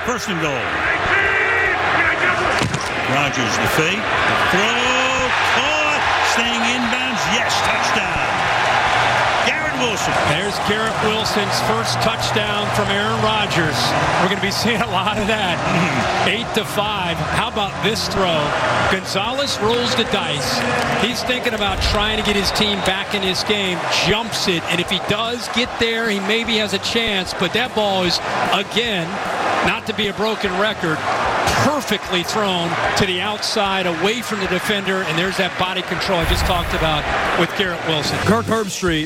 First and goal. Rodgers, the fake. The throw. Caught. Staying inbounds. Yes, touchdown. Garrett Wilson. There's Garrett Wilson's first touchdown from Aaron Rodgers. We're going to be seeing a lot of that. 8-5. How about this throw? Gonzalez rolls the dice. He's thinking about trying to get his team back in this game. Jumps it. And if he does get there, he maybe has a chance. But that ball is, again, not to be a broken record, perfectly thrown to the outside, away from the defender. And there's that body control I just talked about with Garrett Wilson. Kirk Herbstreit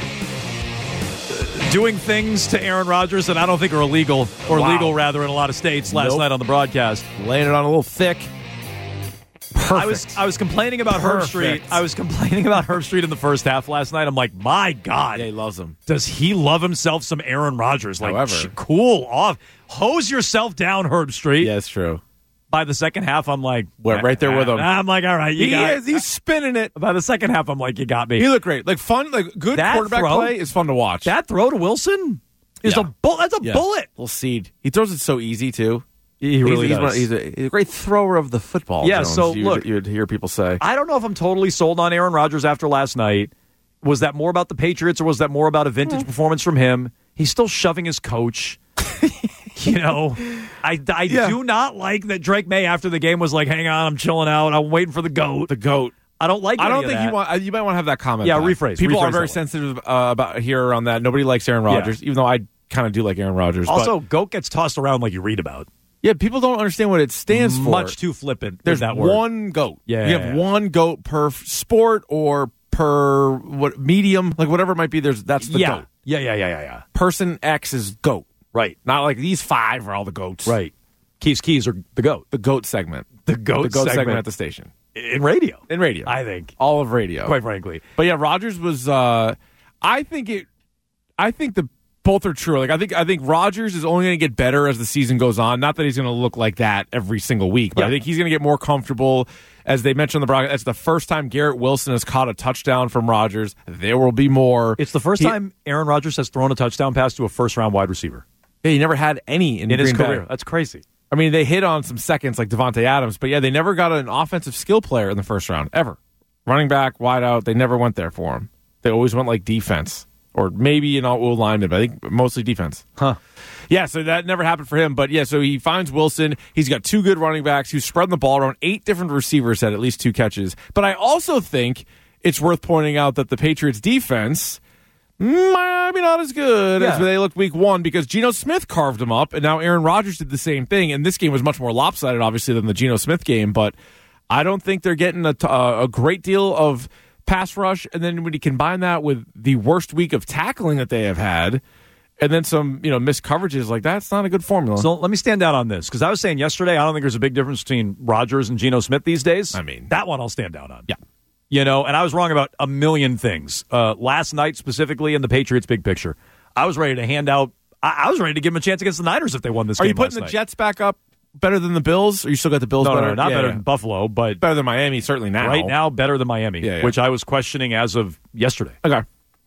doing things to Aaron Rodgers that I don't think are illegal, or legal rather, in a lot of states last night on the broadcast. Laying it on a little thick. Perfect. I was complaining about Herbstreit. I was complaining about Herbstreit in the first half last night. I'm like, my God. Yeah, he loves him. Does he love himself some Aaron Rodgers? Like, However, cool off. Hose yourself down, Herbstreit. Yeah, it's true. By the second half, I'm like... We're right there with him. I'm like, all right, you got it. He's spinning it. By the second half, I'm like, you got me. He looked great. Like, fun, like, good that quarterback play is fun to watch. That throw to Wilson is a bullet. That's a bullet. Little seed. He throws it so easy, too. He really does. He's a great thrower of the football. Yeah, Jones, so look. You'd hear people say. I don't know if I'm totally sold on Aaron Rodgers after last night. Was that more about the Patriots, or was that more about a vintage performance from him? He's still shoving his coach. You know, I do not like that Drake May after the game was like, hang on, I'm chilling out. I'm waiting for the GOAT. The GOAT. I don't like I don't think that. you might want to have that comment. Yeah, back. rephrase. People rephrase are very sensitive about here on that. Nobody likes Aaron Rodgers, even though I kind of do like Aaron Rodgers. Also, GOAT gets tossed around like you read about. Yeah, people don't understand what it stands for. Much too flippant. There's that word. one GOAT. Yeah, you have one GOAT per sport or per medium, like whatever it might be. That's the GOAT. Yeah. Person X is GOAT. Right. Not like these five are all the GOATs. Right. Keys are the GOAT. The GOAT segment. The GOAT segment at the station. In radio. I think. All of radio. Quite frankly. But yeah, Rodgers was I think the both are true. Like I think Rodgers is only going to get better as the season goes on. Not that he's going to look like that every single week, but I think he's going to get more comfortable. As they mentioned on the broadcast, it's the first time Garrett Wilson has caught a touchdown from Rodgers. There will be more. It's the first time Aaron Rodgers has thrown a touchdown pass to a first-round wide receiver. Yeah, he never had any in his Green career. Bay. That's crazy. I mean, they hit on some seconds like Devontae Adams, but yeah, they never got an offensive skill player in the first round, ever. Running back, wide out, they never went there for him. They always went like defense, or maybe an all lineman, but I think mostly defense. Huh. Yeah, so that never happened for him. But yeah, so he finds Wilson. He's got two good running backs who spread the ball around. 8 different receivers had at least 2 catches. But I also think it's worth pointing out that the Patriots defense maybe not as good as they looked week 1 because Geno Smith carved them up, and now Aaron Rodgers did the same thing. And this game was much more lopsided, obviously, than the Geno Smith game. But I don't think they're getting a great deal of pass rush. And then when you combine that with the worst week of tackling that they have had, and then some, missed coverages, like that's not a good formula. So let me stand out on this, because I was saying yesterday, I don't think there's a big difference between Rodgers and Geno Smith these days. I mean, that one I'll stand out on. Yeah. And I was wrong about a million things. Last night, specifically in the Patriots' big picture, I was ready to hand out. I was ready to give them a chance against the Niners if they won this game. Are you putting the Jets back up better than the Bills? Or you still got the Bills better? No, not better than Buffalo, but better than Miami, certainly now. Right now, better than Miami, which I was questioning as of yesterday. Okay.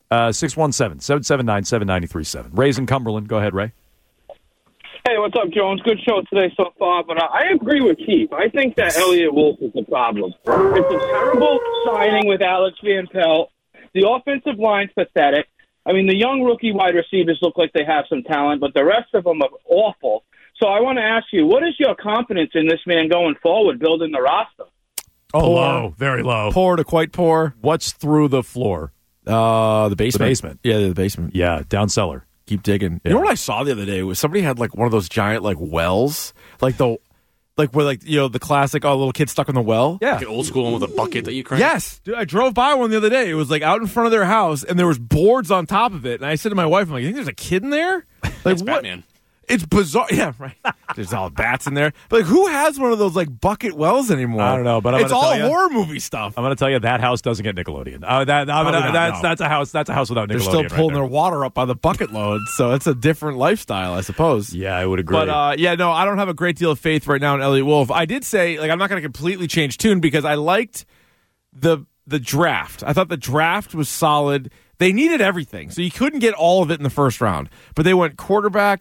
617-779-7937. Ray's in Cumberland. Go ahead, Ray. Hey, what's up, Jones? Good show today so far, but I agree with Keith. I think that Elliott Wolf is the problem. It's a terrible signing with Alex Van Pelt. The offensive line's pathetic. I mean, the young rookie wide receivers look like they have some talent, but the rest of them are awful. So I want to ask you, what is your confidence in this man going forward, building the roster? Oh, low. Very low. Poor to quite poor. What's through the floor? The basement. The basement. Yeah, the basement. Yeah, down cellar. Keep digging. Yeah. You know what I saw the other day was somebody had like one of those giant like wells, like where the classic little kid stuck in the well. Yeah, like an old school one with a bucket that you crank. Yes, dude, I drove by one the other day. It was like out in front of their house, and there was boards on top of it. And I said to my wife, "I'm like, you think there's a kid in there? Like That's what? Batman. It's bizarre. Yeah, right. There's all bats in there. But like, who has one of those like bucket wells anymore? I don't know, but it's all horror movie stuff. I'm going to tell you that house doesn't get Nickelodeon. That's a house. That's a house without Nickelodeon. They're still pulling their water up by the bucket load, so it's a different lifestyle, I suppose. Yeah, I would agree. But I don't have a great deal of faith right now in Elliott Wolf. I did say I'm not going to completely change tune because I liked the draft. I thought the draft was solid. They needed everything, so you couldn't get all of it in the first round. But they went quarterback,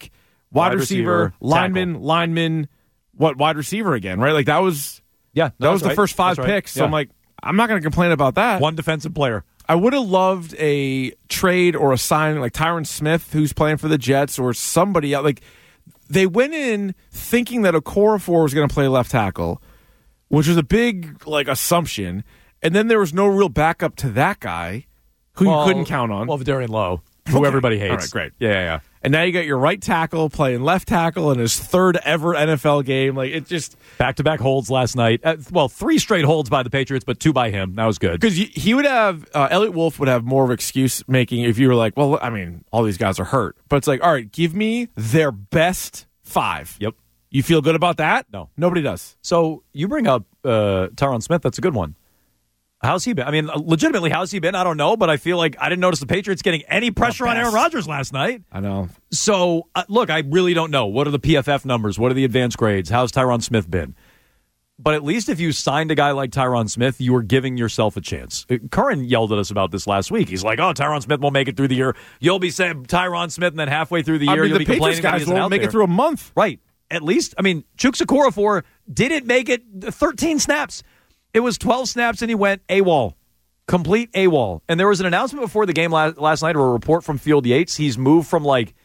wide receiver, lineman, wide receiver again, right? Like that was that was the right. first 5 That's right. picks. So I'm like, I'm not going to complain about that. One defensive player. I would have loved a trade or a signing like Tyron Smith, who's playing for the Jets, or somebody else. Like they went in thinking that Okorafor was going to play left tackle, which was a big assumption, and then there was no real backup to that guy who you couldn't count on. Well, Darian Lowe, who everybody hates. All right, great. Yeah. And now you got your right tackle playing left tackle in his 3rd ever NFL game. Like it just back-to-back holds last night. 3 straight holds by the Patriots, but 2 by him. That was good. Because he would have Elliott Wolf would have more of excuse making if you were like, well, I mean, all these guys are hurt, but it's like, all right, give me their best 5. Yep. You feel good about that? No, nobody does. So you bring up Tyron Smith. That's a good one. How's he been? I mean, legitimately, how's he been? I don't know, but I feel like I didn't notice the Patriots getting any pressure on Aaron Rodgers last night. I know. So, look, I really don't know. What are the PFF numbers? What are the advanced grades? How's Tyron Smith been? But at least if you signed a guy like Tyron Smith, you were giving yourself a chance. Curran yelled at us about this last week. He's like, oh, Tyron Smith won't make it through the year. You'll be saying Tyron Smith, and then halfway through the year, you'll the be Patriots complaining guys won't make it through a month. Right. At least, Chuks Okorafor didn't make it 13 snaps. It was 12 snaps, and he went AWOL. Complete AWOL. And there was an announcement before the game last night, or a report from Field Yates. He's moved from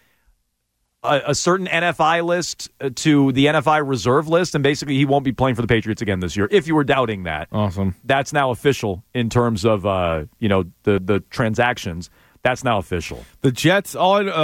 a certain NFI list to the NFI reserve list, and basically he won't be playing for the Patriots again this year. If you were doubting that, awesome. That's now official in terms of the transactions. That's now official. The Jets,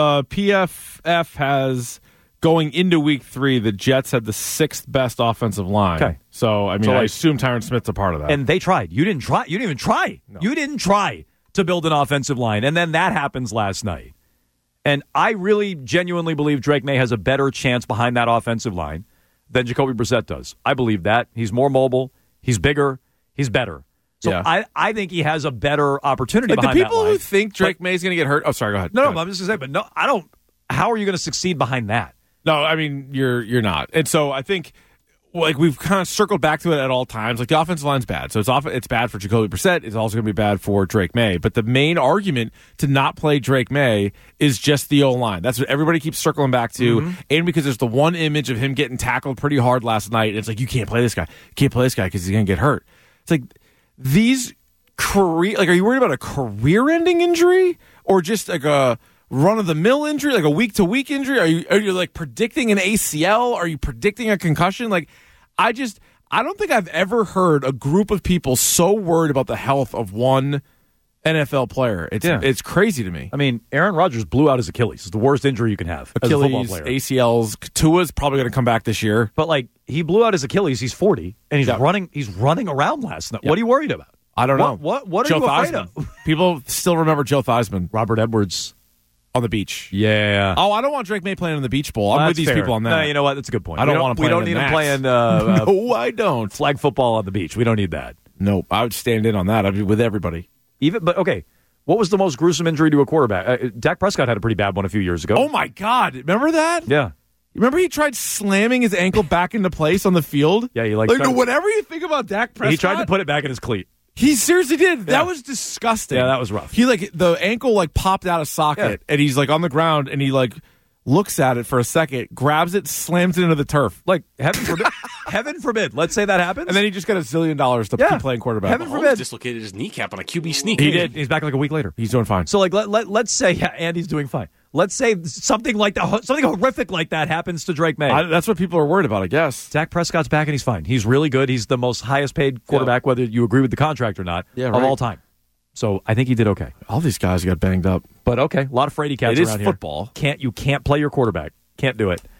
PFF has going into week 3. The Jets had the 6th best offensive line. Okay. So I assume Tyron Smith's a part of that. And they tried. You didn't try. You didn't even try. No. You didn't try to build an offensive line, and then that happens last night. And I really genuinely believe Drake May has a better chance behind that offensive line than Jacoby Brissett does. I believe that. He's more mobile. He's bigger. He's better. So yeah. I think he has a better opportunity behind that line. The people who think Drake May's going to get hurt. Oh, sorry, go ahead. No, I'm just going to say, but no, I don't. How are you going to succeed behind that? No, you're not. And so I think we've kind of circled back to it at all times. Like the offensive line's bad. So it's bad for Jacoby Brissett. It's also going to be bad for Drake May. But the main argument to not play Drake May is just the O-line. That's what everybody keeps circling back to. Mm-hmm. And because there's the one image of him getting tackled pretty hard last night. It's like, you can't play this guy. You can't play this guy because he's going to get hurt. It's like these are you worried about a career-ending injury or just like a run-of-the-mill injury, like a week-to-week injury? Are you predicting an ACL? Are you predicting a concussion? I don't think I've ever heard a group of people so worried about the health of one NFL player. It's crazy to me. Aaron Rodgers blew out his Achilles. It's the worst injury you can have. Achilles, ACLs. Tua's probably going to come back this year. But he blew out his Achilles. He's 40, and he's running. He's running around last night. What are you worried about? I don't know. What are Joe you afraid Theismann. of? People still remember Joe Theismann. Robert Edwards. On the beach. Yeah. Oh, I don't want Drake May playing in the beach bowl. I'm with these people on that. No, you know what? That's a good point. I don't want to play. We don't need him playing. No, I don't. Flag football on the beach. We don't need that. Nope. I would stand in on that. I'd be with everybody. But okay. What was the most gruesome injury to a quarterback? Dak Prescott had a pretty bad one a few years ago. Oh my God! Remember that? Yeah. Remember he tried slamming his ankle back into place on the field? Yeah, whatever you think about Dak Prescott, he tried to put it back in his cleat. He seriously did. Yeah. That was disgusting. Yeah, that was rough. He the ankle popped out of socket, and he's on the ground, and he looks at it for a second, grabs it, slams it into the turf. Heaven forbid. Heaven forbid. Let's say that happens. And then he just got $1 zillion to keep playing quarterback. Heaven forbid. Dislocated his kneecap on a QB sneak. He did. He's back a week later. He's doing fine. So let's say Andy's doing fine. Let's say something horrific like that happens to Drake May. That's what people are worried about, I guess. Dak Prescott's back and he's fine. He's really good. He's the most highest paid quarterback, whether you agree with the contract or not, of all time. So I think he did okay. All these guys got banged up. But okay, a lot of fraidy cats around here. It is football. You can't play your quarterback. Can't do it.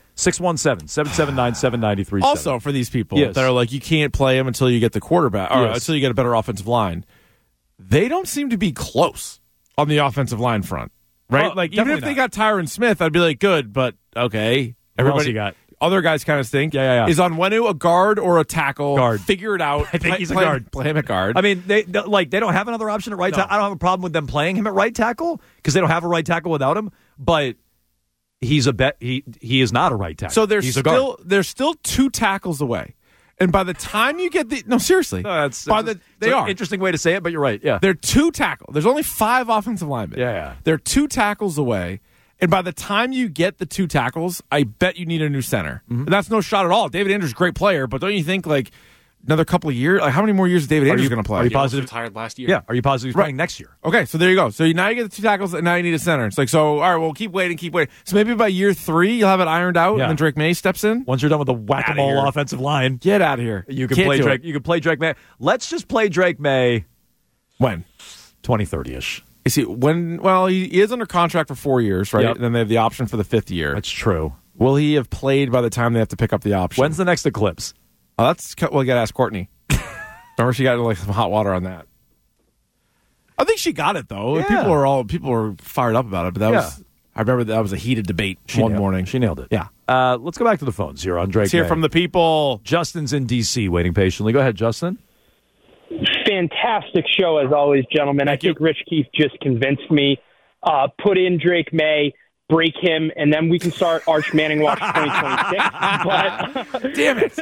617-779-7937. Also, for these people that are you can't play him until you get the quarterback, or until you get a better offensive line, they don't seem to be close on the offensive line front. Right? Even if they got Tyron Smith, I'd be like, good, but okay. Everybody got. Other guys kind of stink. Yeah. Is Onwenu a guard or a tackle? Guard. Figure it out. I think he's a guard. Play him at guard. They don't have another option at right tackle. I don't have a problem with them playing him at right tackle because they don't have a right tackle without him, but he's he is not a right tackle. So they're still 2 tackles away. And by the time you get seriously. No, they are. Interesting way to say it, but you're right. Yeah. They're 2 tackles. There's only 5 offensive linemen. Yeah. They're 2 tackles away. And by the time you get the 2 tackles, I bet you need a new center. And that's no shot at all. David Andrews is a great player, but don't you think like another couple of years? Like how many more years is David Andrews going to play? Are you He was positive? retired last year. Yeah. Are you positive he's playing next year? Okay, so there you go. So now you get the 2 tackles, and now you need a center. It's like, so, all right, well, keep waiting. So maybe by year 3, you'll have it ironed out, Yeah. and then Drake May steps in? Once you're done with the whack-a-mole here. offensive line, Get out of here. you can Can't play do Drake. it. You can play Drake May. Let's just play Drake May When? 2030-ish. Is he, well, he is under contract for 4 years, right? Yep. And then they have the option for the 5th year. That's true. Will he have played by the time they have to pick up the option? When's the next Eclipse? Well, we got to ask Courtney. Remember, she got like some hot water on that. I think she got it though. Yeah. People were fired up about it, but that was. I remember that was a heated debate one morning. She nailed it. Yeah. Let's go back to the phones here on Drake. Let's hear May. from the people. Justin's in D.C. waiting patiently. Go ahead, Justin. Fantastic show as always, gentlemen. I think Rich Keefe just convinced me. Put in Drake May, break him, and then we can start Arch Manning Watch 2026. But Damn it!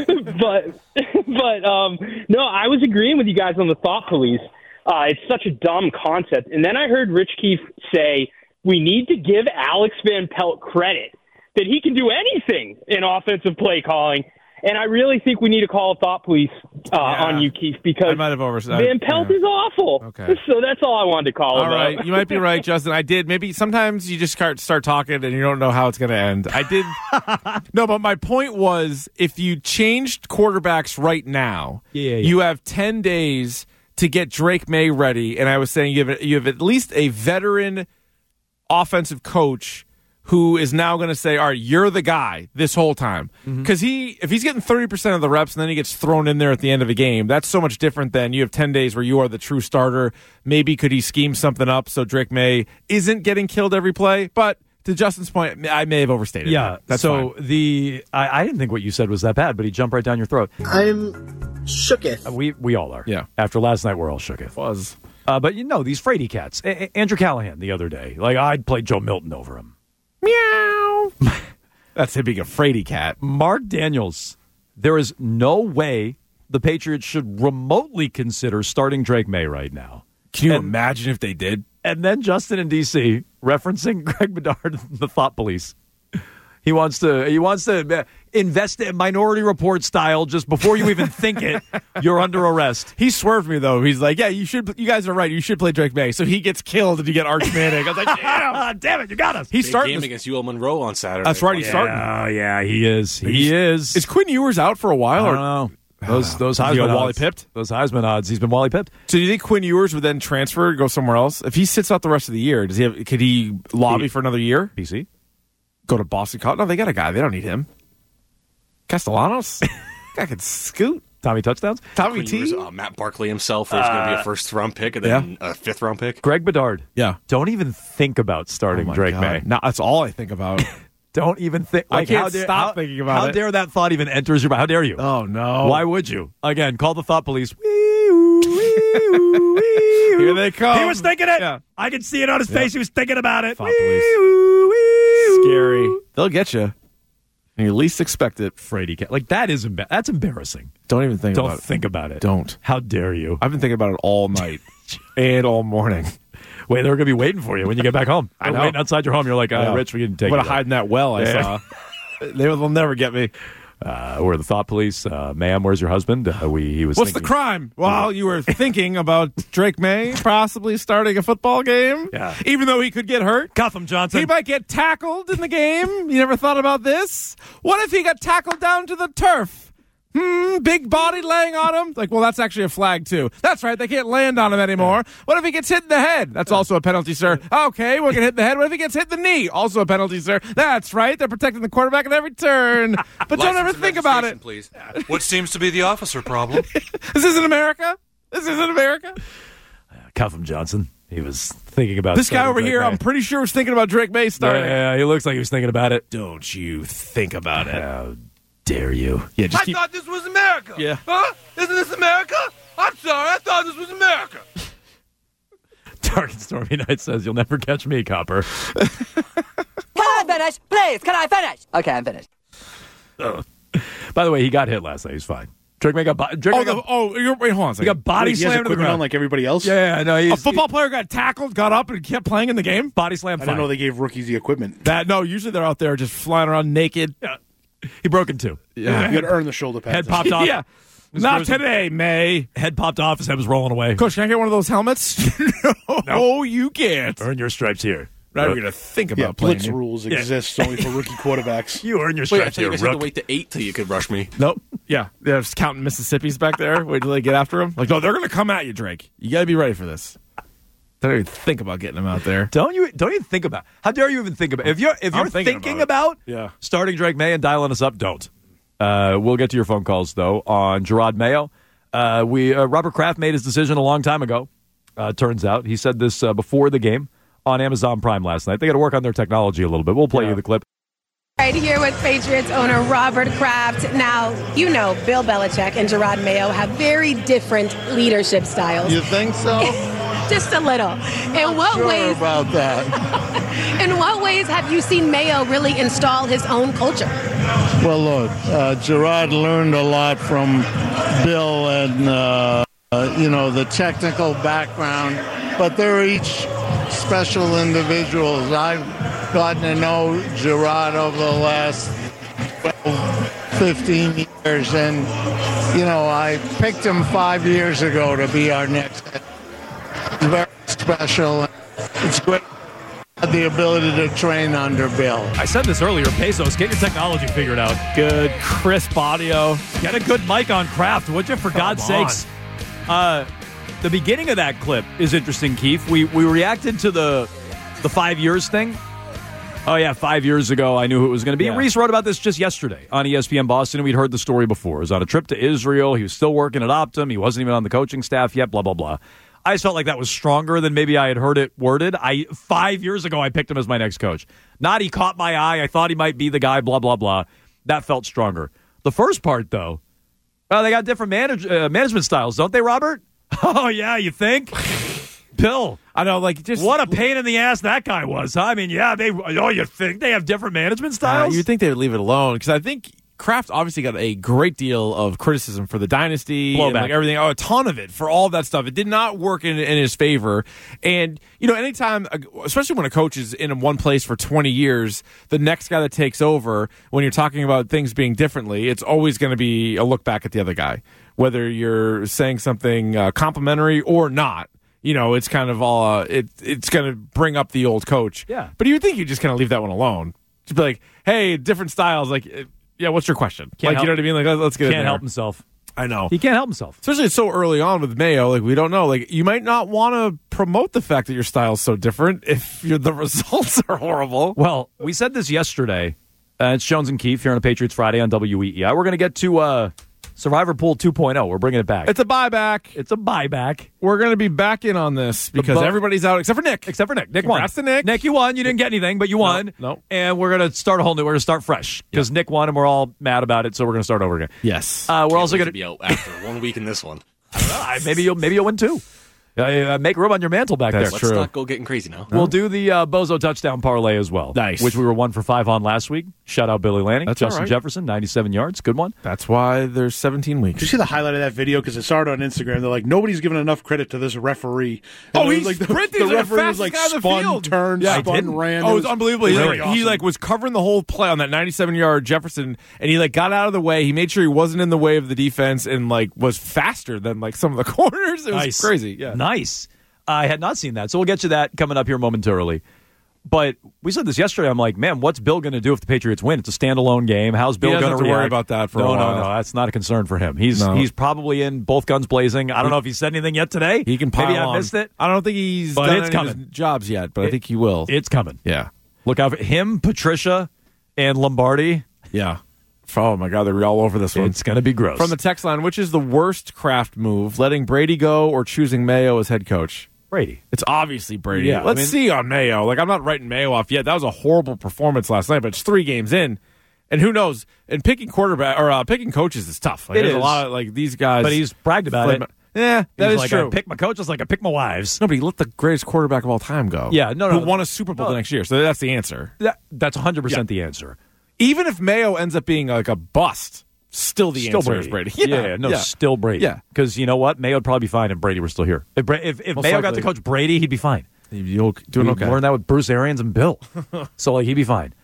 no, I was agreeing with you guys on the thought police. It's such a dumb concept. And then I heard Rich Keefe say we need to give Alex Van Pelt credit that he can do anything in offensive play calling. And I really think we need to call a thought police on you, Keith, because I might have oversaid. Van Pelt is awful. Okay. So that's all I wanted to call All about. right, you might be right, Justin. I did. Maybe sometimes you just start talking and you don't know how it's going to end. I did. No, but my point was, if you changed quarterbacks right now, you have 10 days to get Drake May ready. And I was saying you have at least a veteran offensive coach who is now going to say, all right, you're the guy this whole time. Because if he's getting 30% of the reps and then he gets thrown in there at the end of a game, that's so much different than you have 10 days where you are the true starter. Maybe could he scheme something up so Drake May isn't getting killed every play? But to Justin's point, I may have overstated. Yeah, that's so fine. I didn't think what you said was that bad, but he jumped right down your throat. I'm shooketh. We all are. Yeah. After last night, we're all shooketh. Was. But these Frady cats. Andrew Callahan the other day, like I'd play Joe Milton over him. Meow. That's him being a Frady cat. Mark Daniels, there is no way the Patriots should remotely consider starting Drake May right now. Can you imagine if they did? And then Justin in D.C. referencing Greg Bedard, the thought police. He wants to invest in Minority Report style just before you even think it. You're under arrest. He swerved me though. He's like, "Yeah, you guys are right. You should play Drake May." So he gets killed and you get Arch Manning. I was like, "Damn it, you got us." He's Big starting game against UL Monroe on Saturday. That's right. He's starting. Oh yeah, he is. He is. Is Quinn Ewers out for a while? I Or don't know. Those he Heisman got Wally odds. pipped? Those Heisman odds. He's been Wally pipped. So do you think Quinn Ewers would then transfer and go somewhere else? If he sits out the rest of the year, could he lobby for another year? PC. Go to Boston College? No, they got a guy. They don't need him. Castellanos? Guy could scoot. Tommy touchdowns. Tommy Quinn T? Ewers, Matt Barkley himself, there's going to be a first-round pick and then a fifth-round pick. Greg Bedard. Yeah. Don't even think about starting Drake May. No, that's all I think about. Don't even think. I can't stop thinking about how it. How dare that thought even enters your mind? How dare you? Oh, no. Why would you? Again, call the thought police. Here they come. He was thinking it. Yeah. I can see it on his face. He was thinking about it. Thought police. Scary. They'll get you. And you least expect it. Frady cat. Like, that is that's embarrassing. Don't even think about it. Don't think about it. Don't. How dare you? I've been thinking about it all night and all morning. Wait, they're going to be waiting for you when you get back home. I know. They're waiting outside your home. You're like, Rich, we can take I'm you. going to hide in that well I saw. They'll never get me. We're the thought police. Ma'am, where's your husband? He was. What's thinking, the crime? Well, you were thinking about Drake May possibly starting a football game. Yeah. Even though he could get hurt. Cuff him, Johnson. He might get tackled in the game. You never thought about this? What if he got tackled down to the turf? Big body laying on him? Like, well, that's actually a flag, too. That's right. They can't land on him anymore. What if he gets hit in the head? That's also a penalty, sir. Okay, we're going to hit in the head. What if he gets hit in the knee? Also a penalty, sir. That's right. They're protecting the quarterback at every turn. But don't ever think about it. Please. What seems to be the officer problem? This isn't America. This isn't America. Cuff him, Johnson. He was thinking about This guy starting over Drake here, May. I'm pretty sure was thinking about Drake May starting. Yeah, he looks like he was thinking about it. Don't you think about it. How dare you? Yeah, just I thought this was America. Yeah. Huh? Isn't this America? I'm sorry. I thought this was America. Dark and Stormy Night says, you'll never catch me, Copper. Can I finish? Please, can I finish? Okay, I'm finished. By the way, he got hit last night. He's fine. Drake May got wait, hold on a second. He got body he has slammed to the equipment ground on like everybody else? Yeah, no. A football player got tackled, got up, and kept playing in the game? Body slam. I didn't know they gave rookies the equipment. No, usually they're out there just flying around naked. Yeah. He broke in two. Yeah. You got to earn the shoulder pads. Head popped off. Yeah. Not today, May. Head popped off. His head was rolling away. Coach, can I get one of those helmets? No, you can't. Earn your stripes here. Now we're going to think about playing. Blitz rules exist only for rookie quarterbacks. You earn your Wait, I stripes thought you here, guys had Rook. to wait to 8 till you could rush me. Nope. Yeah. They're just counting Mississippi's back there. Wait till they get after him. Like, no, they're going to come at you, Drake. You got to be ready for this. Don't even think about getting them out there. Don't you think about? How dare you even think about? If you're thinking about starting Drake May and dialing us up, don't. We'll get to your phone calls though on Jerod Mayo. Robert Kraft made his decision a long time ago. Turns out he said this before the game on Amazon Prime last night. They got to work on their technology a little bit. We'll play you the clip. Right here with Patriots owner Robert Kraft. Now, you know Bill Belichick and Jerod Mayo have very different leadership styles. You think so? Just a little. In what sure ways about that? In what ways have you seen Mayo really install his own culture? Well, look, Jerod learned a lot from Bill and the technical background, but they're each special individuals. I've gotten to know Jerod over the last 15 years, and I picked him 5 years ago to be our next head. Very special. It's great to have the ability to train under Bill. I said this earlier. Pesos, get your technology figured out. Good, crisp audio. Get a good mic on Kraft, would you? For God's sakes. The beginning of that clip is interesting, Keith. We reacted to the 5 years thing. Oh, yeah, 5 years ago, I knew who it was going to be. Yeah. Reese wrote about this just yesterday on ESPN Boston, and we'd heard the story before. He was on a trip to Israel. He was still working at Optum. He wasn't even on the coaching staff yet, blah, blah, blah. I just felt like that was stronger than maybe I had heard it worded. 5 years ago, I picked him as my next coach. Not he caught my eye. I thought he might be the guy, blah, blah, blah. That felt stronger. The first part, though, they got different management styles, don't they, Robert? Oh, yeah, you think? Bill. I know, just what a pain in the ass that guy was. Huh? I mean, yeah, you think they have different management styles? You'd think they would leave it alone, because I think Kraft obviously got a great deal of criticism for the dynasty and everything. A ton of it for all that stuff. It did not work in his favor. And, anytime, especially when a coach is in one place for 20 years, the next guy that takes over, when you're talking about things being differently, it's always going to be a look back at the other guy, whether you're saying something complimentary or not. It's kind of all, it's going to bring up the old coach. Yeah. But you would think you just kind of leave that one alone. Just be like, hey, different styles. Yeah, what's your question? You know what I mean? Let's get it. Can't help himself. I know. He can't help himself. Especially so early on with Mayo. We don't know. You might not want to promote the fact that your style's so different if the results are horrible. Well, we said this yesterday. It's Jones and Keefe here on a Patriots Friday on WEEI. We're going to get to Survivor Pool 2.0. We're bringing it back. It's a buyback. It's a buyback. We're going to be back in on this because everybody's out except for Nick. Nick won. Congrats to Nick. Nick, you won. You didn't get anything, but you won. No. And we're going to start a whole new. We're going to start fresh because Nick won, and we're all mad about it. So we're going to start over again. Yes. We're also going to be out after 1 week in this one. I don't know. Maybe you'll win too. Make room on your mantle back there. Let's not go getting crazy now. We'll do the Bozo touchdown parlay as well. Nice. Which we were 1 for 5 on last week. Shout out Billy Lanning. That's Justin all right. Jefferson, 97 yards. Good one. That's why there's 17 weeks. Did you see the highlight of that video? Because it started on Instagram. They're like, nobody's giving enough credit to this referee. And he's the sprinting. The referee was like spun, turned, spun, ran. Oh, it was unbelievable. Really He was covering the whole play on that 97-yard Jefferson, and he got out of the way. He made sure he wasn't in the way of the defense and was faster than some of the corners. It was crazy. Yeah. Nice. I had not seen that. So we'll get to that coming up here momentarily. But we said this yesterday. I'm like, man, what's Bill going to do if the Patriots win? It's a standalone game. How's Bill going to worry about that for a while? No. That's not a concern for him. He's probably in both guns blazing. I don't know if he said anything yet today. He can pile Maybe on. I missed it. I don't think he's done any of his jobs yet, but I think he will. It's coming. Yeah. Look out for him, Patricia, and Lombardi. Yeah. Oh, my God. They're all over this one. It's going to be gross. From the text line, which is the worst Kraft move, letting Brady go or choosing Mayo as head coach? Brady. It's obviously Brady. Yeah, Let's see on Mayo. I'm not writing Mayo off yet. That was a horrible performance last night, but it's 3 games in. And who knows? And picking quarterback or picking coaches is tough. There's a lot of these guys. But he's bragged about it. Yeah, that is true. I pick my coaches like I pick my wives. No, but he let the greatest quarterback of all time go. Yeah, no. Who won a Super Bowl the next year. So that's the answer. That's 100% the answer. Even if Mayo ends up being a bust Still the answer is Brady. Still Brady. Yeah. Because you know what? Mayo would probably be fine if Brady were still here. If Mayo got to coach Brady, he'd be fine. You'll doing okay. Learn that with Bruce Arians and Bill. So, he'd be fine.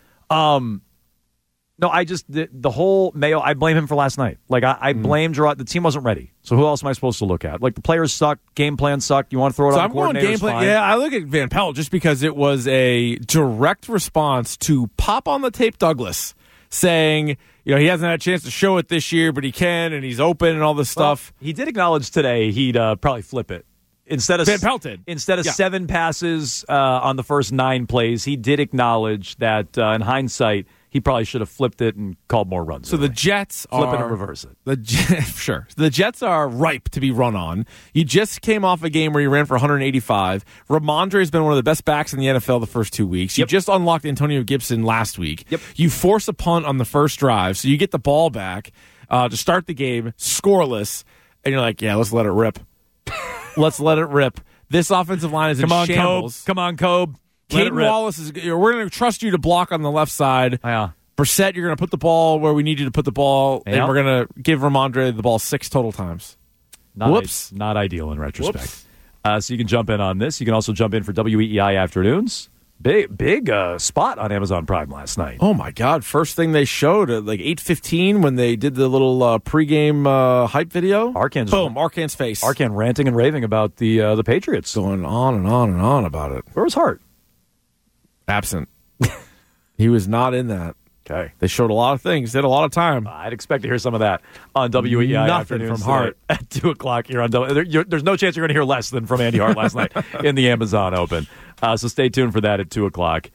No, the whole Mayo, I blame him for last night. I blame Gerard. The team wasn't ready. So who else am I supposed to look at? The players suck, game plan sucked. You want to throw it on the coordinators? I'm going game plan. Fine. Yeah, I look at Van Pelt just because it was a direct response to Pop on the Tape Douglas saying, he hasn't had a chance to show it this year, but he can, and he's open and all this stuff. He did acknowledge today he'd probably flip it. Instead of Van Pelt did. Instead of 7 passes on the first 9 plays, he did acknowledge that in hindsight, he probably should have flipped it and called more runs. So the Jets flip it and reverse it. Sure. The Jets are ripe to be run on. You just came off a game where you ran for 185. Ramondre has been one of the best backs in the NFL the first 2 weeks. You just unlocked Antonio Gibson last week. Yep. You force a punt on the first drive, so you get the ball back to start the game, scoreless, and you're like, let's let it rip. Let's let it rip. This offensive line is in shambles. Come on, Cobe. Caden Wallace we're going to trust you to block on the left side. Yeah. Brissett, you're going to put the ball where we need you to put the ball, and we're going to give Ramondre the ball 6 total times. Whoops. Not ideal in retrospect. So you can jump in on this. You can also jump in for WEEI Afternoons. Big spot on Amazon Prime last night. Oh, my God. First thing they showed at 8:15 when they did the little pregame hype video. Arcan's face. Arcan ranting and raving about the Patriots. Going on and on and on about it. Where was Hart? Absent. He was not in that. Okay. They showed a lot of things. Did a lot of time. I'd expect to hear some of that on WEEI Afternoons from Hart at 2 o'clock here on there's no chance you're going to hear less than from Andy Hart last night in the Amazon Open. So stay tuned for that at 2 o'clock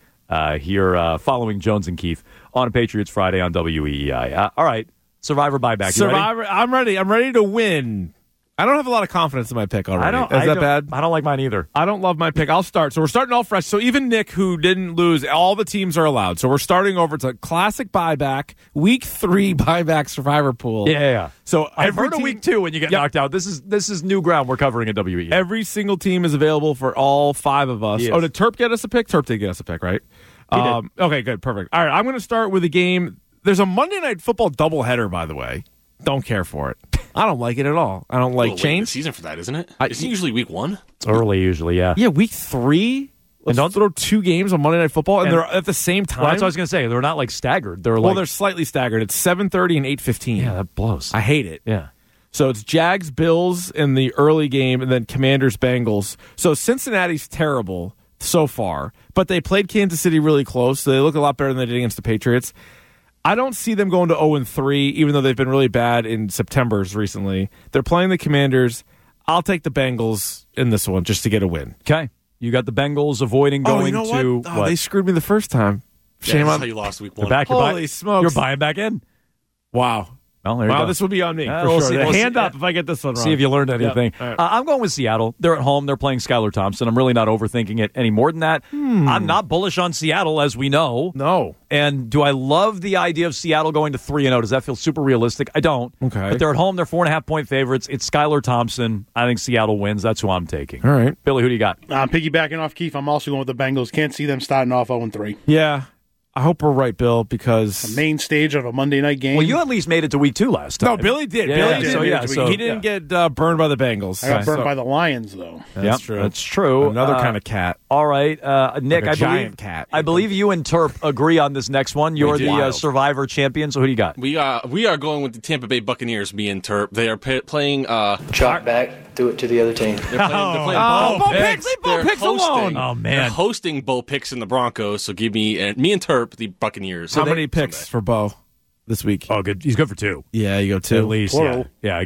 here following Jones and Keith on Patriots Friday on WEEI. All right. Survivor buyback. You ready? I'm ready. I'm ready to win. I don't have a lot of confidence in my pick already. Is that bad? I don't like mine either. I don't love my pick. I'll start. So we're starting all fresh. So even Nick, who didn't lose, all the teams are allowed. So we're starting over. It's a classic buyback, week 3 buyback survivor pool. Yeah. So I've heard of week 2 when you get knocked out. This is new ground we're covering at WE. Every single team is available for all 5 of us. Yes. Oh, did Terp get us a pick? Terp did get us a pick, right? He did. Okay, good. Perfect. All right, I'm going to start with a game. There's a Monday Night Football doubleheader, by the way. Don't care for it. I don't like it at all. I don't like change. The season for that, isn't it? Isn't it usually week 1? It's early usually, yeah. Yeah, week 3. And don't throw 2 games on Monday Night Football, and they're at the same time. Well, that's what I was going to say. They're not staggered. They're slightly staggered. It's 7:30 and 8:15. Yeah, that blows. I hate it. Yeah. So it's Jags Bills in the early game, and then Commanders Bengals. So Cincinnati's terrible so far, but they played Kansas City really close, so they look a lot better than they did against the Patriots. I don't see them going to 0-3, even though they've been really bad in September's recently. They're playing the Commanders. I'll take the Bengals in this one just to get a win. Okay. You got the Bengals avoiding going to what? They screwed me the first time. Shame on how you lost week 1. Holy smokes. You're buying back in. Wow. Well, there you go. This will be on me. We'll sure. see. Hand up if I get this one wrong. See if you learned anything. Yep. Right. I'm going with Seattle. They're at home. They're playing Skylar Thompson. I'm really not overthinking it any more than that. I'm not bullish on Seattle, as we know. No. And do I love the idea of Seattle going to 3-0? Does that feel super realistic? I don't. Okay. But they're at home. They're 4.5-point favorites. It's Skylar Thompson. I think Seattle wins. That's who I'm taking. All right. Billy, who do you got? I'm piggybacking off Keith. I'm also going with the Bengals. Can't see them starting off 0-3. Yeah. I hope we're right, Bill, because the main stage of a Monday night game. Well, you at least made it to week 2 last time. No, Billy did. Yeah, Billy did. He didn't get burned by the Bengals. I got burned by the Lions, though. That's true. That's true. Another kind of cat. All right, Nick. Like giant cat. I believe you and Terp agree on this next one. You're the Survivor champion. So who do you got? We are going with the Tampa Bay Buccaneers. Me and Terp. They are playing. Chop back. Do it to the other team. They're playing Bo Picks. Leave Bo Picks alone. Oh man, they're hosting Bo Picks in the Broncos. So give me and Terp the Buccaneers. How many picks for Bo this week? Oh, good. He's good for 2. Yeah, you go 2 at least. Plural. Yeah.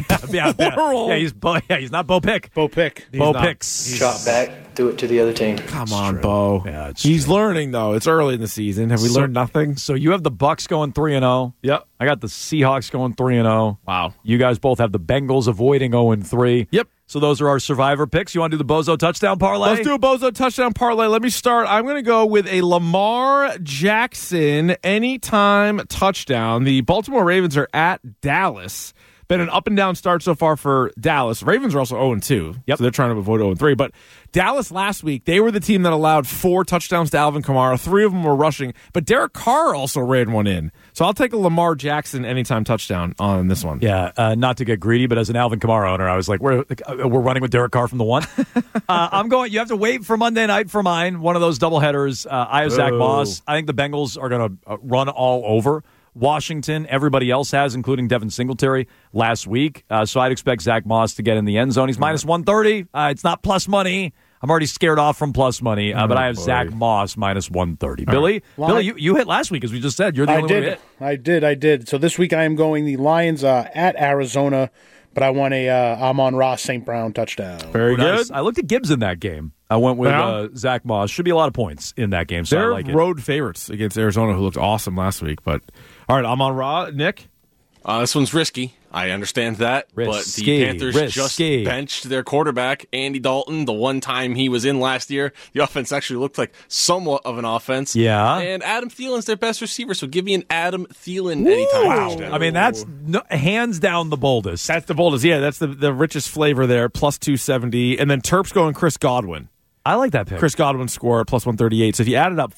Yeah. He's not Bo Pick. Bo Pick. Bo Picks. Chop back. Do it to the other team. Come on, Bo. Yeah, he's learning though. It's early in the season. Have we learned nothing? So you have the Bucks going 3-0. Yep. I got the Seahawks going 3-0. Wow. You guys both have the Bengals avoiding 0-3. Yep. So those are our Survivor picks. You want to do the Bozo touchdown parlay? Let's do a Bozo touchdown parlay. Let me start. I'm going to go with a Lamar Jackson anytime touchdown. The Baltimore Ravens are at Dallas. been an up-and-down start so far for Dallas. Ravens are also 0-2, so they're trying to avoid 0-3. But Dallas last week, they were the team that allowed 4 touchdowns to Alvin Kamara. 3 of them were rushing. But Derek Carr also ran one in. So I'll take a Lamar Jackson anytime touchdown on this one. Yeah, not to get greedy, but as an Alvin Kamara owner, I was like, we're running with Derek Carr from the one. I'm going. You have to wait for Monday night for mine. One of those doubleheaders. I have Zach Moss. I think the Bengals are going to run all over Washington. Everybody else has, including Devin Singletary last week. So I'd expect Zach Moss to get in the end zone. He's minus 130. It's not plus money. I'm already scared off from plus money, but I have Zach Moss minus 130. Billy, you hit last week, as we just said. You're the only one who hit. I did. So this week I am going the Lions at Arizona, but I want a Amon-Ra St. Brown touchdown. Very good. I looked at Gibbs in that game. I went with Zach Moss. Should be a lot of points in that game, so They're I like it. road favorites against Arizona, who looked awesome last week. But all right, Amon-Ra, Nick? This one's risky. I understand that. But the Panthers just benched their quarterback, Andy Dalton, the one time he was in last year. The offense actually looked like somewhat of an offense. Yeah. And Adam Thielen's their best receiver, so give me an Adam Thielen anytime touchdown. I mean, that's hands down the boldest. That's the boldest. Yeah, that's the richest flavor there, plus 270. And then Terp's going Chris Godwin. I like that pick. Chris Godwin score at plus 138. So if you add it up,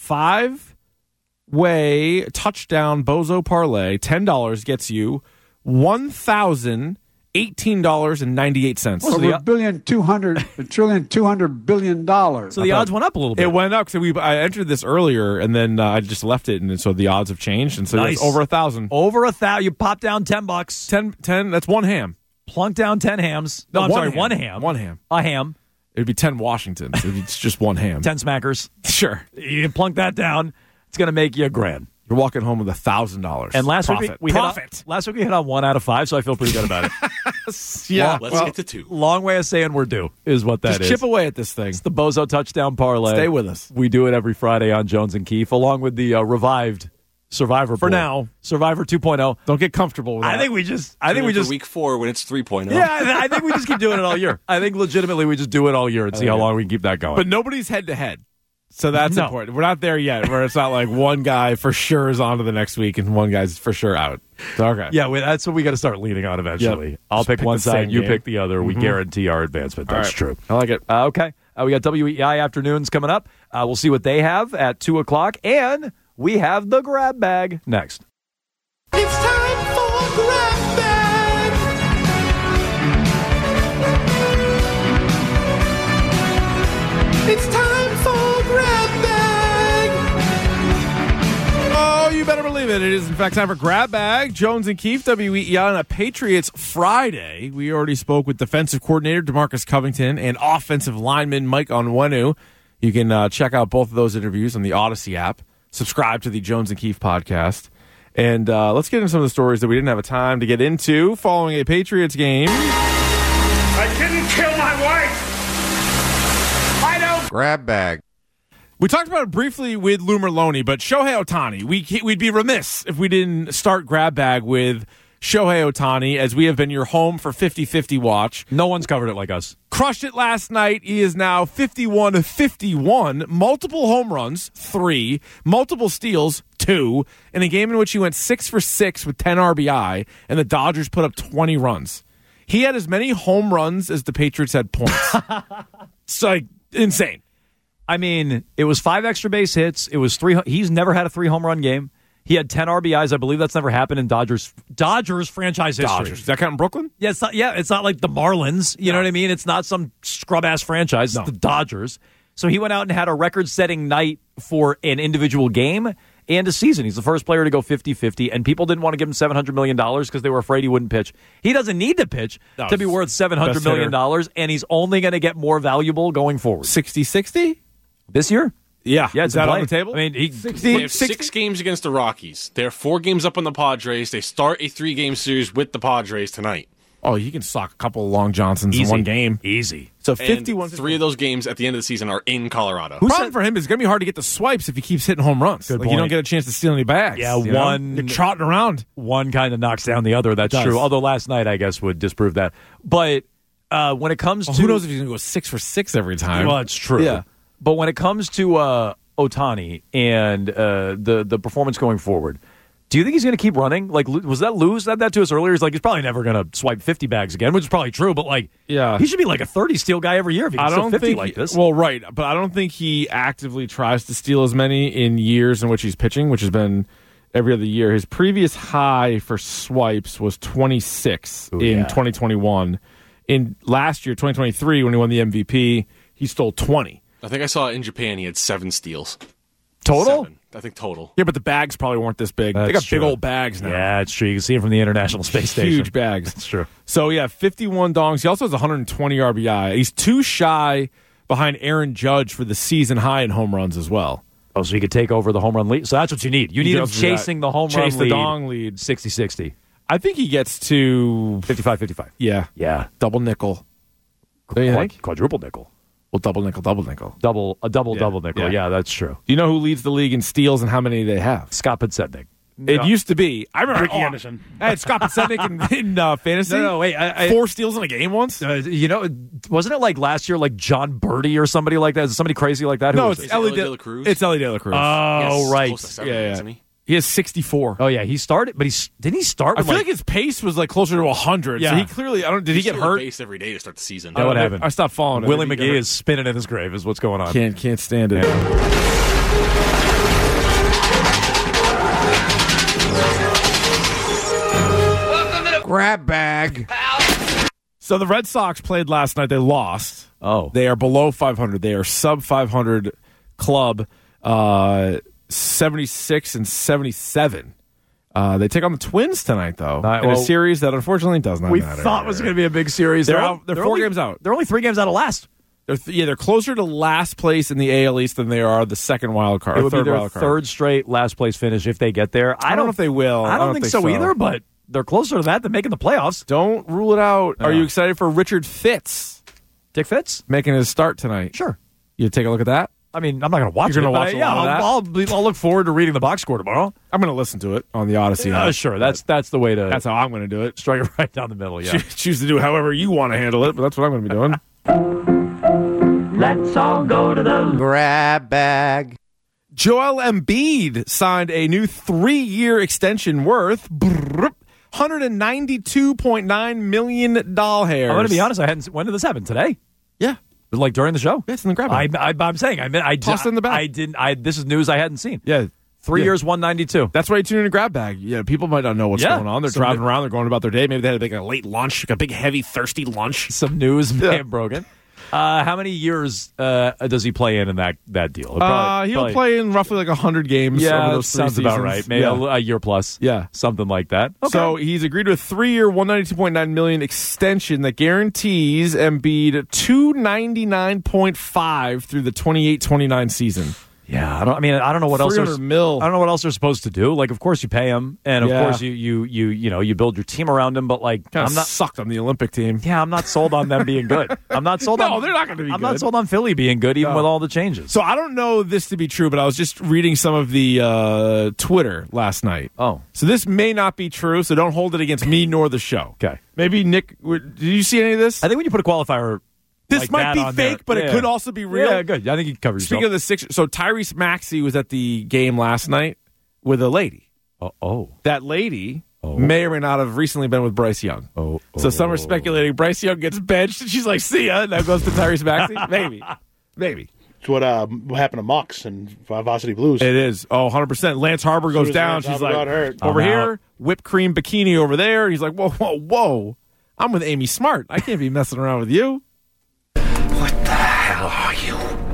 5-way touchdown bozo parlay, $10 gets you $1,018.98. So the $1,200 billion. So the odds went up a little bit. It went up. So I entered this earlier, and then I just left it, and so the odds have changed. And so it's over 1,000. Over 1,000. You pop down $10. 10. That's one ham. Plunk down 10 hams. No, I'm sorry, one ham. One ham. A ham. It'd be 10 Washingtons. It's just one ham. 10 smackers. Sure. You plunk that down. It's going to make you $1,000. You're walking home with $1,000. And last week we hit on 1 out of 5, so I feel pretty good about it. Yeah. Let's get to 2. Long way of saying we're due is what that is. Just chip away at this thing. It's the Bozo Touchdown Parlay. Stay with us. We do it every Friday on Jones and Keefe, along with the revived Survivor for pool. now. Survivor 2.0. Don't get comfortable with that. I think we just week 4 when it's 3.0. Yeah, I think we just keep doing it all year. I think legitimately we just do it all year and see how long we can keep that going. But nobody's head to head. So that's important. We're not there yet, where it's not like one guy for sure is on to the next week and one guy's for sure out. So, okay. Yeah, that's what we got to start leaning on eventually. Yep. I'll pick one side, you game. pick the other. We guarantee our advancement. That's true. I like it. Okay. We got WEI afternoons coming up. We'll see what they have at 2 o'clock. And we have the grab bag next. It's time for grab bag. It's time for grab bag. Oh, you better believe it. It is, in fact, time for grab bag. Jones and Keefe, WEEI on a Patriots Friday. We already spoke with defensive coordinator DeMarcus Covington and offensive lineman Mike Onwenu. You can check out both of those interviews on the Odyssey app. Subscribe to the Jones and Keefe podcast. And let's get into some of the stories that we didn't have a time to get into following a Patriots game. I didn't kill my wife. I don't. Grab bag. We talked about it briefly with Lou Merloni, but Shohei Ohtani, we'd be remiss if we didn't start grab bag with Shohei Ohtani, as we have been your home for 50-50 watch. No one's covered it like us. Crushed it last night. He is now 51-51. Multiple home runs, 3. Multiple steals, 2. In a game in which he went 6 for 6 with 10 RBI, and the Dodgers put up 20 runs. He had as many home runs as the Patriots had points. It's like insane. I mean, it was 5 extra base hits. It was 3. He's never had a 3 home run game. He had 10 RBIs. I believe that's never happened in Dodgers franchise history. Dodgers. Does that count in Brooklyn? Yeah, it's not like the Marlins. You know what I mean? It's not some scrub-ass franchise. It's the Dodgers. So he went out and had a record-setting night for an individual game and a season. He's the first player to go 50-50, and people didn't want to give him $700 million because they were afraid he wouldn't pitch. He doesn't need to pitch to be worth $700 million, and he's only going to get more valuable going forward. 60-60? This year? Yeah. It's is that on the table? I mean, they have 6 games against the Rockies. They're 4 games up on the Padres. They start a 3-game series with the Padres tonight. Oh, you can sock a couple of Long Johnsons in one game. Easy. So And 51. 3 of those games at the end of the season are in Colorado. Problem for him is it's going to be hard to get the swipes if he keeps hitting home runs. Good You point. don't get a chance to steal any bags. Yeah, you know? one You're trotting around. One kind of knocks down the other. That's Does. true. Although last night, I guess, would disprove that. But when it comes to... who knows if he's going to go 6 for 6 every time. Well, it's true. Yeah. But when it comes to Ohtani and the performance going forward, Do you think he's going to keep running? Like, was that Lou said that to us earlier? He's like, he's probably never going to swipe 50 bags again, which is probably true. But like, he should be like a 30 steal guy every year if he can steal 50 like this. Well, right, but I don't think he actively tries to steal as many in years in which he's pitching, which has been every other year. His previous high for swipes was 26 in 2021. In last year, 2023, when he won the MVP, he stole 20. I think I saw in Japan he had 7 steals. Total? 7. I think total. Yeah, but the bags probably weren't this big. They got big old bags now. Yeah, it's true. You can see them from the International Space Station. Huge bags. That's true. So, 51 dongs. He also has 120 RBI. He's 2 shy behind Aaron Judge for the season high in home runs as well. Oh, so he could take over the home run lead. So that's what you need. You need him chasing the home run lead. Chase the dong lead. 60-60. I think he gets to 55-55. Yeah. Double nickel. Quadruple nickel. Well, double nickel. Double nickel. Yeah, that's true. Do you know who leads the league in steals and how many they have? Scott Podsednik. It used to be. I remember Ricky Anderson. I had Scott Podsednik in fantasy. No, wait. 4 steals in a game once? Wasn't it like last year, like John Birdie or somebody like that? Is it somebody crazy like that? No, it's Ellie De La Cruz. It's Ellie De La Cruz. Oh, right. Close to 7, isn't he? He has 64. Oh, yeah. He started, but didn't he start? I feel like his pace was like closer to 100. Yeah. So he clearly, did he get hurt? Base every day to start the season. Yeah, what happened? I stopped following him. Willie McGee is spinning in his grave is what's going on. Can't stand it. Grab bag. So the Red Sox played last night. They lost. Oh. They are below 500. They are sub 500 club, 76 and 77. They take on the Twins tonight, though, in a series that unfortunately does not matter. We thought was going to be a big series. They're 4 games out. They're only 3 games out of last. They're closer to last place in the AL East than they are the second wild card. It would be their third straight last place finish if they get there. I don't know if they will. I don't think so either, but they're closer to that than making the playoffs. Don't rule it out. Are you excited for Richard Fitz? Dick Fitz? Making his start tonight. Sure. You take a look at that? I mean, I'm not going to watch You're going to watch I'll look forward to reading the box score tomorrow. I'm going to listen to it on the Odyssey. Sure. That's the way to... That's how I'm going to do it. Strike it right down the middle, yeah. Choose to do however you want to handle it, but that's what I'm going to be doing. Let's all go to the grab bag. Joel Embiid signed a new 3-year extension worth $192.9 million. I'm going to be honest. When did this happen? Today? Yeah. Like during the show? Yeah, it's in the grab bag. I'm saying. I tossed in the bag. This is news I hadn't seen. Yeah. 3 years, 192. That's why you tune in a grab bag. Yeah, people might not know what's going on. They're driving around. They're going about their day. Maybe they had a late lunch, like a big, heavy, thirsty lunch. Some news may have broken. How many years does he play in that deal? He'll play in roughly 100 games over those 3 sounds seasons. about right. Maybe a year plus. Yeah. Something like that. Okay. So he's agreed to a 3-year, $192.9 million extension that guarantees Embiid $299.5 through the 28-29 season. Yeah, I don't know what else. I don't know what else they're supposed to do. Like, of course you pay him, and of course you build your team around him. But like, I'm not sucked on the Olympic team. Yeah, I'm not sold on them being good. I'm not sold on. No, they're not going to be. I'm not sold on Philly being good, even with all the changes. So I don't know this to be true, but I was just reading some of the Twitter last night. Oh, so this may not be true. So don't hold it against me nor the show. Okay, maybe Nick. Did you see any of this? I think when you put a qualifier. This might be fake, but it could also be real. Yeah, good. I think you covered yourself. Speaking of the Sixers, so Tyrese Maxey was at the game last night with a lady. That lady may or may not have recently been with Bryce Young. So some are speculating Bryce Young gets benched, and she's like, see ya. Now goes to Tyrese Maxey. Maybe. It's what happened to Mox and Varsity Blues. It is. 100%. Lance Harbor goes down. She's like, over here, whipped cream bikini over there. He's like, whoa. I'm with Amy Smart. I can't be messing around with you. What the hell are you?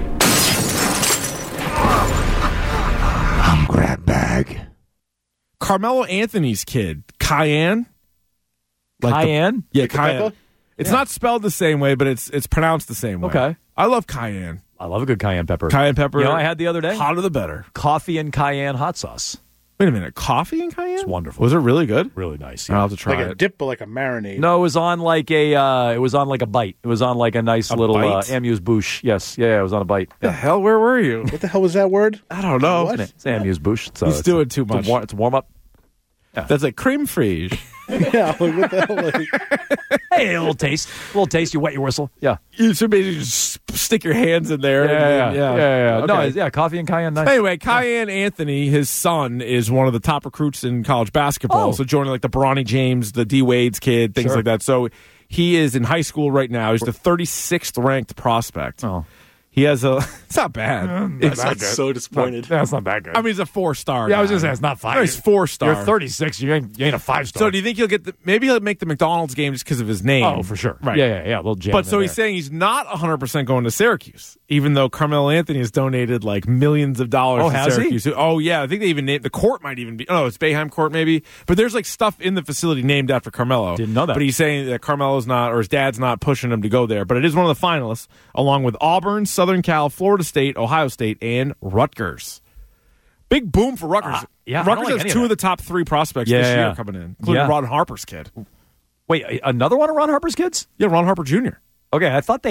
I'm grab bag. Carmelo Anthony's kid, Cayenne. Cayenne? Cayenne. It's not spelled the same way, but it's pronounced the same way. Okay. I love cayenne. I love a good cayenne pepper. Cayenne pepper. You know what I had the other day? Hotter the better. Coffee and cayenne hot sauce. Wait a minute. Coffee and cayenne? It's wonderful. Was it really good? Really nice. I'll have to try like a dip, but like a marinade. No, it was on like a bite. It was on like a nice little amuse-bouche. Yes. Yeah, it was on a bite. The hell? Where were you? What the hell was that word? I don't know. What? It's amuse-bouche. He's doing too much. It's a warm-up. Yeah. That's like creme fraiche. Yeah, like what the hell? Hey, a little taste. You wet your whistle. Yeah. You should basically just stick your hands in there. Yeah. Okay. No, coffee and cayenne. Nice. Anyway, Cayenne Anthony, his son, is one of the top recruits in college basketball. So joining like the Bronny James, the D Wade's kid, things like that. So he is in high school right now. He's the 36th ranked prospect. Oh. He has a. It's not bad. It's so disappointed. That's not that good. I mean, he's a 4-star. Yeah, I was just saying it's not 5. No, he's 4-star. You're 36. You ain't a 5-star. So do you think he'll get maybe he'll make the McDonald's game just because of his name? Oh, for sure. Right. Yeah. We'll jam But so he's there. saying he's not 100% going to Syracuse, even though Carmelo Anthony has donated like millions of dollars to has Syracuse. Oh, yeah. I think they even named the court might even be. Oh, it's Boeheim Court maybe. But there's like stuff in the facility named after Carmelo. Didn't know that. But he's saying that Carmelo's not, or his dad's not pushing him to go there. But it is one of the finalists, along with Auburn, Southern Cal, Florida State, Ohio State, and Rutgers. Big boom for Rutgers. Rutgers has 2 of the top 3 prospects this year coming in, including Ron Harper's kid. Wait, another one of Ron Harper's kids? Yeah, Ron Harper Jr. Okay, I thought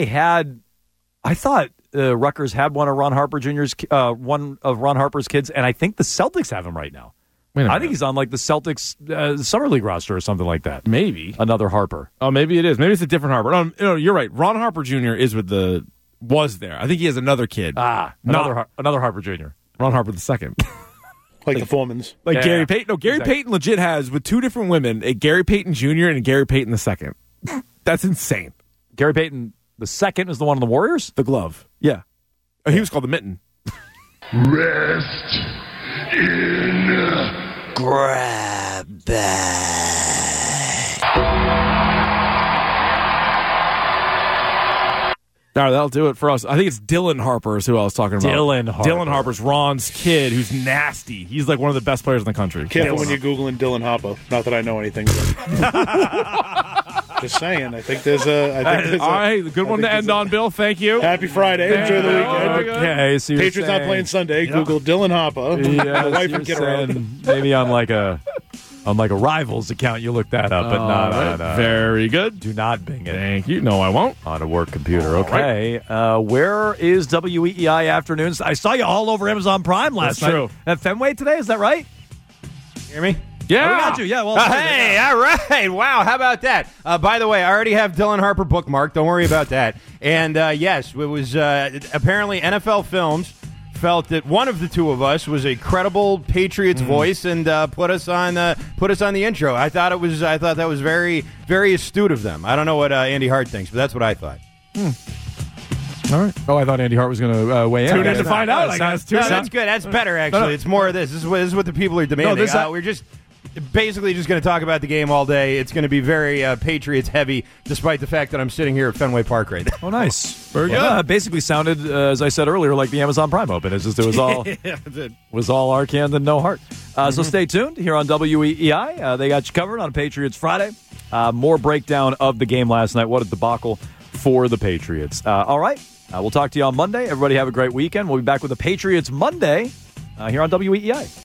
Rutgers had one of Ron Harper's kids, and I think the Celtics have him right now. I think he's on like the Celtics Summer League roster or something like that. Maybe another Harper. Oh, maybe it is. Maybe it's a different Harper. No, you're right. Ron Harper Jr. was there. I think he has another kid. Another Harper Jr. Ron Harper the second. like the Foremans. Like Gary Payton. No, Gary Payton legit has, with 2 different women, a Gary Payton Jr. and a Gary Payton the second. That's insane. Gary Payton the second is the one on the Warriors? The glove. Yeah. Oh, he was called the mitten. Rest in grab bag. All right, that'll do it for us. I think it's Dylan Harper is who I was talking about. Dylan Harper's Ron's kid, who's nasty. He's like one of the best players in the country. Careful when you're Googling Dylan Harper. Not that I know anything. Just saying. I think there's a... all right, good one to end on, Bill. Thank you. Happy Friday. Enjoy the weekend. Okay, so Patriots not playing Sunday. Google Dylan Harper. Yeah, wife and kid around. Maybe on like a Rivals account, you look that up, but not on. Very good. Do not Bing it. Thank you. No, I won't. On a work computer. Okay. Right. Where is WEEI Afternoons? I saw you all over Amazon Prime last night. True. At Fenway today, is that right? Hear me? Yeah. Oh, we got you. Yeah. Well. Hey, all right. Wow. How about that? By the way, I already have Dylan Harper bookmarked. Don't worry about that. And yes, it was apparently NFL Films felt that one of the two of us was a credible Patriots voice and put us on the intro. I thought that was very, very astute of them. I don't know what Andy Hart thinks, but that's what I thought. All right. Oh, I thought Andy Hart was going to weigh in. Tune in to find out. That's good. That's better, actually. No. It's more of this. This is what the people are demanding. We're just basically just going to talk about the game all day. It's going to be very Patriots heavy, despite the fact that I'm sitting here at Fenway Park right now. Oh, nice. Very good. It basically sounded, as I said earlier, like the Amazon Prime Open. It's just it was all was all Arcand and no heart. So stay tuned here on WEEI. They got you covered on Patriots Friday. More breakdown of the game last night. What a debacle for the Patriots. All right. We'll talk to you on Monday. Everybody have a great weekend. We'll be back with the Patriots Monday here on WEEI.